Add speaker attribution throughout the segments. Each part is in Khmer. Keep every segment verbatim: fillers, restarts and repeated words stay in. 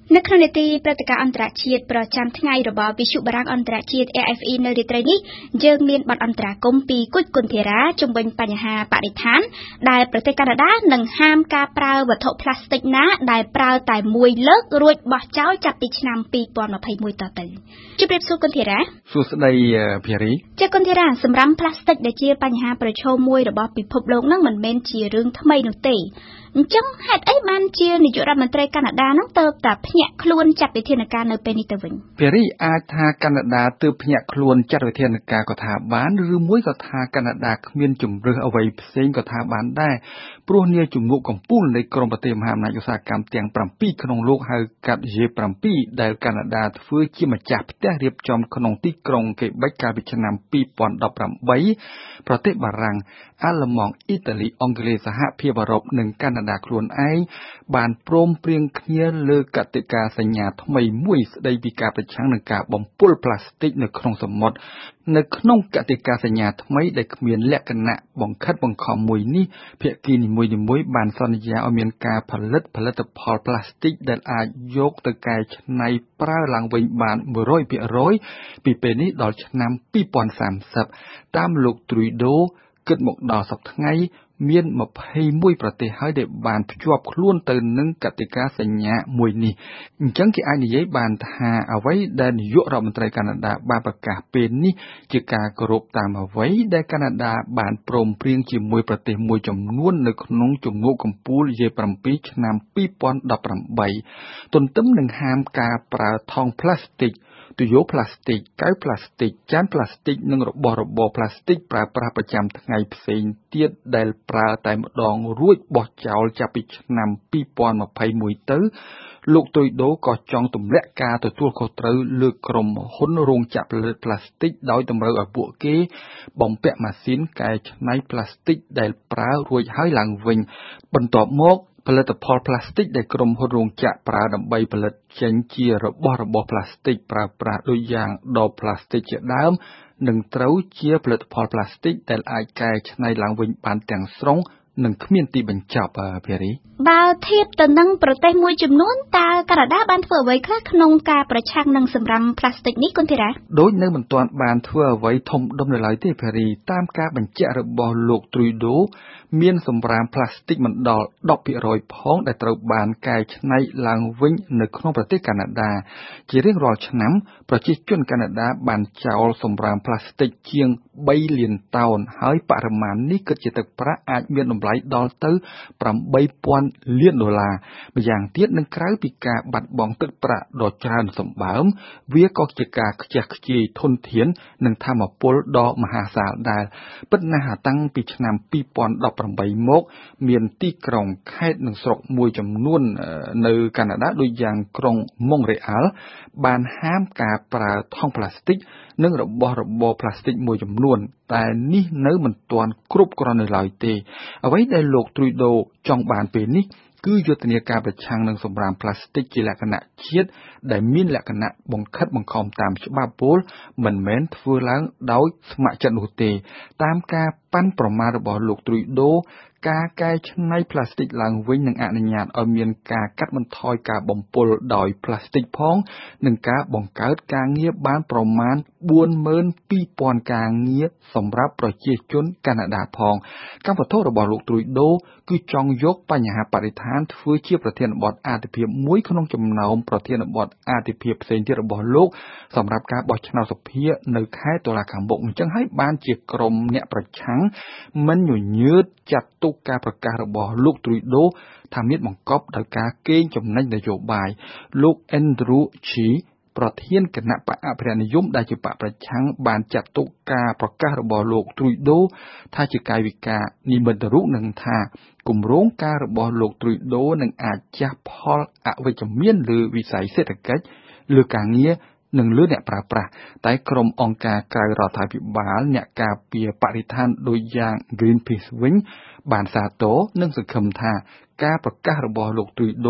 Speaker 1: នៅក្នុងនីតិព្រឹត្តិការណ៍អន្តរជាតិប្រចាំថ្ងៃរបស់វិទ្យុបារាំងអន្តរជាតិ A F E នៅរាត្រីនេះយើងមានបទអន្តរាគមន៍ពីគុជគុនធារាជំវិញបញ្ហាបរិស្ថានដែលប្រទេសកាណាដានឹងហាមការប្រើវត្ថុផ្លាស្ទិកណាដែលប្រើតែមួយលើករួចបោះចោលចាប់ពីឆ្នាំពីរពាន់ម្ភៃមួយតទៅជម្រាបសួរគុនធារា
Speaker 2: សួស្តីភារី
Speaker 1: ចាគុនធារាសម្រាប់ផ្លាស្ទិកដែលជាបញ្ហាប្រឈមមួយរបស់ពិភពលោកនឹងមិនមែនជារឿងថ្មីនោះទេអញ្ចឹងហេតុអីបានជានាយករដ្ឋមន្ត្រីកាណាដានឹងទៅតែភ្ញាក់ខ្លួនចាត់វិធានការនៅពេលនេះទៅវិញ
Speaker 2: ភារីអាចថាកាណាដាទើបភ្ញាក់ខ្លួនចាត់វិធានការក៏ថាបានឬមួយក៏ថាកាណាដាគ្មានជំរឿសអ្វីផ្សេងក៏ថាបានដែរព្រោះនាជំនួបកម្ពុជានៃក្រមប្រទេសមហាអំណាចឧស្សាហកម្មទាំងប្រាំពីរក្នុងលោកហៅកាត់ G ប្រាំពីរ ដែលកាណាដាធ្វើជាម្ចាស់ផ្ទះរៀបចំក្នុងទីក្រុងកេបិចកាលពីឆ្នាំពីរពាន់ដប់ប្រាំបីប្រទេសបារាំងអាល្លឺម៉ង់អ៊ីតាលីអង់គ្លេសសហភាពអឺរ៉ុបនិងកាណាដាខ្លួនឯងបានព្រមព្រៀងគ្នាលើកតិកាសញ្ញាថ្មីមួយស្ដីពីការប្រឆាំងនឹងការបំពុលផ្លាស្ទិកនៅក្នុងសមុទ្រនៅក្នុងកតិកាសញ្ញាថ្មីដែលគ្មានលក្ខណៈបង្ខិតបង្ខំមួយនេះភាគីនីមួយៗបានសន្យាឲ្យមានការផលិតផលិតផលផ្លាស្ទិកដែលអាចយកទៅកែច្នៃប្រើឡើងវិញបាន មួយរយភាគរយ ពីពេលនេះដល់ឆ្នាំពីរពាន់សាមសិបតាមលោក Trudeau គិតមកដល់សប្តាហ៍ថ្ងៃមានម្ភៃមួយប្រទេសហើយដែលបានភ្ជាប់ខ្លួនទៅនឹងកតិកាសញ្ញាមួយនេះអញ្ចឹងគេអាចនិយាយបានថាអ្វីដែលនាយករដ្ឋមន្ត្រីកាណាដាបានប្រកាសពេលនេះជាការគោរពតាមអ្វីដែលកាណាដាបានព្រមព្រៀងជាមួយប្រទេសមួយចំនួននៅក្នុងជំនួបកំពូល G ប្រាំពីរ ឆ្នាំពីរពាន់ដប់ប្រាំបីទន្ទឹមនឹងហាមការប្រើថង់ផ្លាស្ទិកទុយោផ្លាស្ទិកកែវផ្លាស្ទិកចានផ្លាស្ទិកនិងរបស់របរផ្លាស្ទិកប្រើប្រាស់ប្រចាំថ្ងៃផ្សេងទៀតដែលប្រើតែម្ដងរួចបោះចោលចាប់ពីឆ្នាំពីរពាន់ម្ភៃមួយទៅលោកទុយដូក៏ចង់ទម្លាក់ការទទួលខុសត្រូវលើក្រុមហ៊ុនរោងចក្រផលិតផ្លាស្ទិកដោយតម្រូវឲ្យពួកគេបំពាក់ម៉ាស៊ីនកែច្នៃផ្លាស្ទិកដែលប្រើរួចហើយឡើងវិញបន្ទាប់មកផលិតផលផ្លាស្ទិកដែលក្រុមហ៊ុនរោងចក្រប្រើដើម្បីផលិតចេញជារបស់របរផ្លាស្ទិកប្រើប្រាស់ដូចយ៉ាងដបផ្លាស្ទិកជាដើមនឹងត្រូវជាផលិតផលផ្លាស្ទិកដែលអាចកែច្នៃឡើងវិញបានទាំងស្រុងនិងគ្មានទីបញ្ចប់ភារី
Speaker 1: បើធៀបទៅនឹងប្រទេសមួយចំនួនតើកាណាដាបានធ្វើអ្វីខ្លះក្នុងការប្រឆាំងនឹងសម្រាមផ្លាស្ទិកនេះគុនធីរ៉ា
Speaker 2: ដូចនៅមិនទាន់បានធ្វើអ្វីធំដុំនៅឡើយទេភារីតាមការបញ្ជាក់របស់លោក Trudeau មានសម្រាមផ្លាស្ទិកមិនដល់ ដប់ភាគរយ ផងដែលត្រូវបានកែច្នៃឡើងវិញនៅក្នុងប្រទេសកាណាដាជារៀងរាល់ឆ្នាំប្រជាជនកាណាដាបានចោលសម្រាមផ្លាស្ទិកជាងបីលានតោនហើយបរិមាណនេះគិតជាទឹកប្រាក់អាចមានតម្លៃដល់ទៅប្រាំបីពាន់លានដុល្លារម្យ៉ាងទៀតនឹងក្រៅពីការបាត់បង់ទឹកប្រាក់ដ៏ច្រើនសម្បើមវាក៏ជាការខ្ជះខ្ជាយធនធាននិងថាមពលដ៏មហាសាលដែរពិតណាស់តាំងពីឆ្នាំពីរពាន់ដប់ប្រាំបីមកមានទីក្រុងខេត្តនិងស្រុកមួយចំនួននៅកាណាដាដូចយ៉ាងក្រុងម៉ុងរ៉េអាល់បានហាមការប្រើថង់ផ្លាស្ទិកនិងរបស់របរផ្លាស្ទិកមួយចំនួនតែនេះនៅមិនទាន់គ្រប់គ្រាន់នៅឡើយទេអ្វីដែលលោក Trudeau ចង់បានពេលនេះគឺយុទ្ធនាការប្រឆាំងនឹងសម្រាមផ្លាស្ទិកជាលក្ខណៈជាតិដែលមានលក្ខណៈបង្ខិតបង្ខំតាមច្បាប់ពលមិនមែនធ្វើឡើងដោយស្ម័គ្រចិត្តនោះទេតាមការប៉ាន់ប្រមាណរបស់លោក Trudeau ការកែច្នៃផ្លាស្ទិកឡើងវិញនឹងអនុញ្ញាតឲ្យមានការកាត់បន្ថយការបំពុលដោយផ្លាស្ទិកផងនិងការបង្កើតការងារបានប្រមាណបួនម៉ឺនពីរពាន់ការងារសម្រាប់ប្រជាជនកាណាដាផងកម្មវិធីរបស់លោក Trudeau គឺចង់យកបញ្ហាបរិស្ថានធ្វើជាប្រធានបទអាទិភាពមួយក្នុងចំណោមប្រធានបទអាទិភាពផ្សេងទៀតរបស់លោកសម្រាប់ការបោះឆ្នោតសភានៅខែតុលាខាងមុខអញ្ចឹងហើយបានជាក្រុមអ្នកប្រឆាំងមិនញញើតចាត់ទុកការប្រកាសរបស់លោក Trudeau ថាមានបង្កប់ដោយការកេងចំណេញនយោបាយលោក Andrew Scheer ប្រធានគណៈបកអភិរក្សនិយមដែលជាបកប្រឆាំងបានចាត់ទុកការប្រកាសរបស់លោក Trudeau ថាជាកាយវិការនិមិត្តរូបនឹងថាគម្រោងការរបស់លោក Trudeau នឹងអាចជះផលអវិជ្ជមានលើវិស័យសេដ្ឋកិច្ចលើការងារនិងលើអ្នកប្រើប្រាស់តែក្រុមអង្គការក្រៅរដ្ឋាភិបាលអ្នកការពារបរិស្ថានដូចយ៉ាង Greenpeace វិញបានសាទរនិងសង្ឃឹមថាការប្រកាសរបស់លោក Trudeau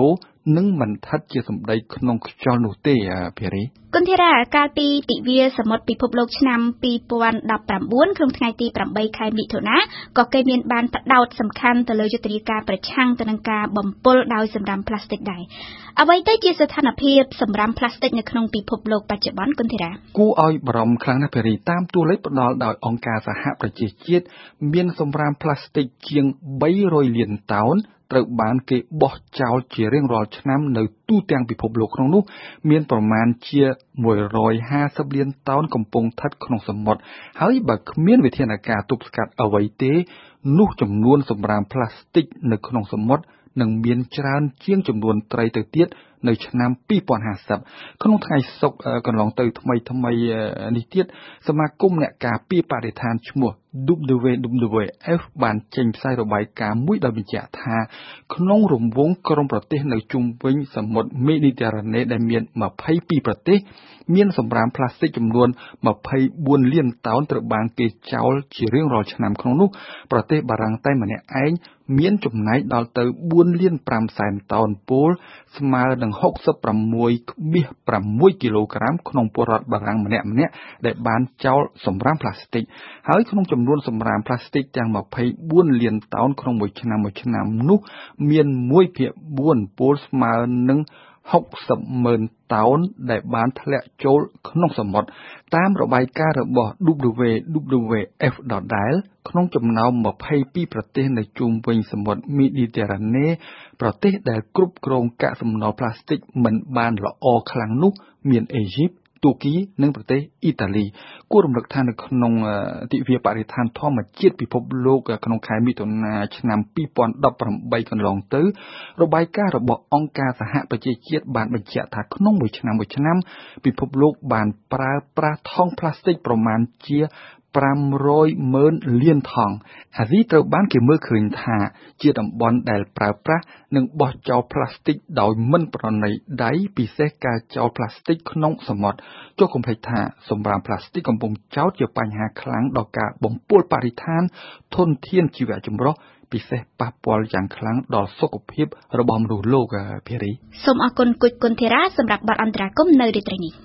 Speaker 2: និងមិនថិតជាសម្ដីក្នុងខ្យល់នោះទេភារី
Speaker 1: គុនធារាកាលពីទិវាសមុទ្រពិភពលោកឆ្នាំពីរពាន់ដប់ប្រាំបួនក្នុងថ្ងៃទីប្រាំបីខែមិថុនាក៏គេមានបានផ្ដោតសំខាន់ទៅលើយុទ្ធនាការប្រឆាំងទៅនឹងការបំពុលដោយសំរាមផ្លាស្ទិកដែរអ្វីទៅជាស្ថានភាពសំរាមផ្លាស្ទិកនៅក្នុងពិភពលោកបច្ចុប្បន្នគុនធារា
Speaker 2: គួរឲ្យបារម្ភខ្លាំងណាស់ភារីតាមតួលេខផ្ដល់ដោយអង្គការសហប្រជាជាតិមានសំរាមផ្លាស្ទិកជាងបីរយលានតោនត្រូវបានគេបោះចោលជារៀងរាល់ឆ្នាំនៅទូទាំងពិភពលោកក្នុងនោះមានប្រមាណជាមួយរយហាសិបលានតោនកំពុងស្ថិតក្នុងសមុទ្រហើយបើគ្មានវិធានការទប់ស្កាត់អ្វីទេនោះចំនួនសំរាមផ្លាស្ទិកនៅក្នុងសមុទ្រនឹងមានច្រើនជាងចំនួនត្រីទៅទៀតនៅឆ្នាំពីរពាន់ហាសិបក្នុងថ្ងៃសុក្រកន្លងទៅថ្មីថ្មីនេះទៀតសមាគមអ្នកការពារបរិស្ថានឈ្មោះ ដബ്ല്യു ដബ്ല്യു ដബ്ല്യു អេហ្វ បានចេញផ្សាយរបាយការណ៍មួយដោយបញ្ជាក់ថាក្នុងរង្វង់ក្រុមប្រទេសនៅជុំវិញសមុទ្រមេឌីទែរ៉ាណេដែលមានម្ភៃពីរប្រទេសមានសំរាមផ្លាស្ទិកចំនួនម្ភៃបួនលានតោនត្រូវបានគេចោលជារៀងរាល់ឆ្នាំក្នុងនោះប្រទេសបារាំងតែម្នាក់ឯងមានចំណែកដល់ទៅបួនលានប្រាំសែនតោនពោលស្មើនឹងហុកសិបប្រាំមួយដុល្លារប្រាំមួយគីឡូក្រាមក្នុងពលរដ្ឋបារាំងម្នាក់ម្នាក់ដែលបានចោលសំរាមផ្លាស្ទិកហើយក្នុងចំនួនសំរាមផ្លាស្ទិកទាំងម្ភៃបួនលានតោនក្នុងមួយឆ្នាំមួយឆ្នាំនោះមានមួយភាគបួនពោលស្មើនឹងហុកសិបម៉ឺនតោនដែលបានធ្លាក់ចូលក្នុងសមុទ្រតាមរបាយការណ៍របស់ ដബ്ല്യു ដബ്ല്യു អេហ្វ ដដែលក្នុងចំណោមម្ភៃពីរប្រទេសនៅជុំវិញសមុទ្រមេឌីទែរ៉ាណេប្រទេសដែលគ្រប់គ្រងកាកសំណល់ផ្លាស្ទិកមិនបានល្អខ្លាំងនោះមានអេហ្ស៊ីបទូគីនិងប្រទេសអ៊ីតាលីគួររំលឹកថានៅក្នុងទិវាបរិស្ថានធម្មជាតិពិភពលោកក្នុងខែមិថុនាឆ្នាំពីរពាន់ដប់ប្រាំបីកន្លងទៅរបាយការណ៍របស់អង្គការសហប្រជាជាតិបានបញ្ជាក់ថាក្នុងមួយឆ្នាំមួយឆ្នាំពិភពលោកបានប្រើប្រាស់ថង់ផ្លាស្ទិកប្រមាណជាប្រាំរយម៉ឺនលានថង់អាស៊ីត្រូវបានគេមើលឃើញថាជាតំបន់ដែលប្រើប្រាស់និងបោះចោលផ្លាស្ទិកដោយមិនប្រណីដៃពិសេសការចោលផ្លាស្ទិកក្នុងសមុទ្រចុះកុំភ្លេចថាសំរាមផ្លាស្ទិកកំពុងចោទជាបញ្ហាខ្លាំងដល់ការបំពុលបរិស្ថានធនធានជីវៈចម្រុះពិសេសប៉ះពាល់យ៉ាងខ្លាំងដល់សុខភាពរបស់មនុស្សលោកភារី
Speaker 1: សូមអរគុណគុជគុនធារាសម្រាប់បទអន្តរាគមន៍នៅរាត្រីនេះ